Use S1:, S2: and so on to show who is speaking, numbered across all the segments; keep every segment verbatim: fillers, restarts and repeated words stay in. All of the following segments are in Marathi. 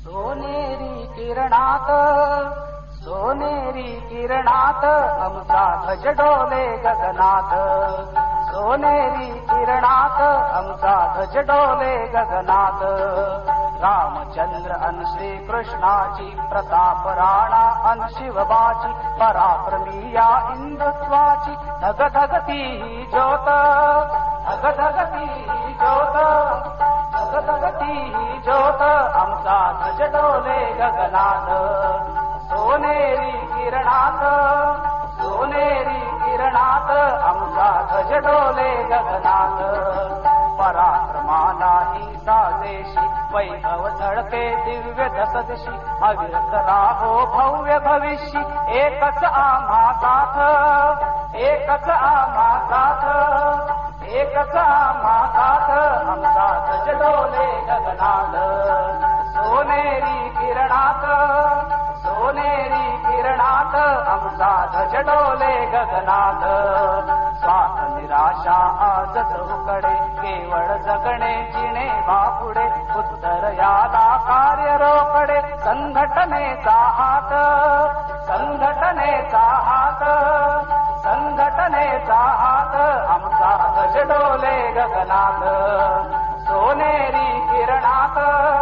S1: सोनेरी किरणात सोनेरी किरणात आमचा ध्वज डोले गगनात सोनेरी किरणात आमचा ध्वज डोले गगनात रामचंद्र अन श्री कृष्णाची प्रताप राणा अन शिवबाची पराक्रमी या हिंदुत्वाची धग धगती ही ज्योत धग धगती ही ज्योत धग धगती ही ज्योत आमचा ध्वज डोले गगनात सोनेरी किरणात सोनेरी किरणात आमचा ध्वज डोले गगनात पराक्रमाला ही साजेशी वैभव झळके दिव्य दसदिशी अविरत राहो भव्य भविष्य एकच आम्हा साथ एकच आम्हा साथ एकच आम्हा साथ आमचा ध्वज डोले गगनात सोनेरी किरणात सोनेरी किरणात आमचा ध्वज डोले गगनात स्वार्थ निराशा आजच उकडे केवळ जगणे जिणे बापुडे उत्तर याला कार्य रोकडे संघटनेचा हात संघटनेचा हात संघटनेचा हात आमचा ध्वज डोले गगनात सोनेरी किरणात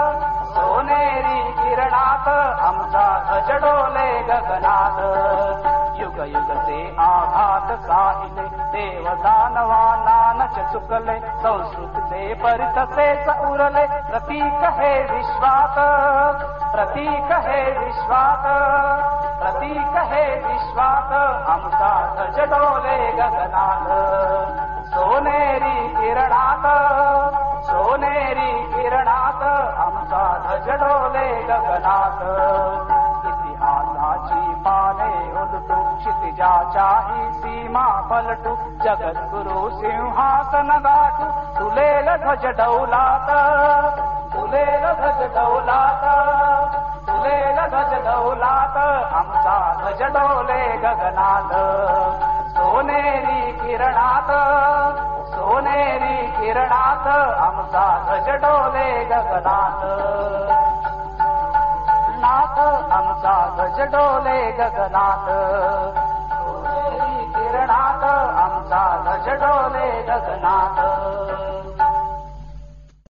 S1: सोनेरी किरणात आमचा ध्वज डोले गगनात युग युग से आघात साहिले देव दानवाना नच चुकले संस्कृत से परित से उरले प्रतीक हे विश्वात प्रतीक हे विश्वात प्रतीक हे विश्वात आमचा ध्वज डोले गगनात सोनेरी किरणात सोनेरी किरणात आमचा ध्वज डोले गगनात इतिहासाची पाने उलटू क्षितिजाच्याही सीमा पलटू जगद्गुरु सिंहासन गाठू तुलेल ध्वज डौलात तुलेल ध्वज डौलात तुलेल ध्वज डौलात आमचा ध्वज डोले गगनात सोनेरी किरणात सोनेरी किरणात आमचा ध्वज डोले गगनात नाथ आमचा ध्वज डोले गगनात सोनेरी किरणात आमचा ध्वज डोले गगनात